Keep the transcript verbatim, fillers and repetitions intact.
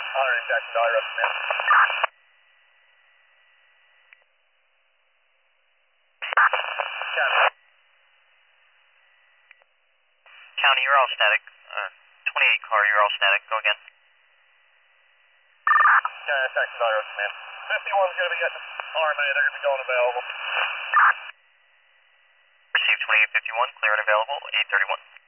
Honor Jackson, Dollar Command. County, you're all static. Uh, twenty-eight car, you're all static. Go again. Yeah, Jackson, Dollar Command. fifty-one's going to be at the R M A. They're going to be going available. Receive twenty-eight fifty-one, clear and available, eight thirty-one.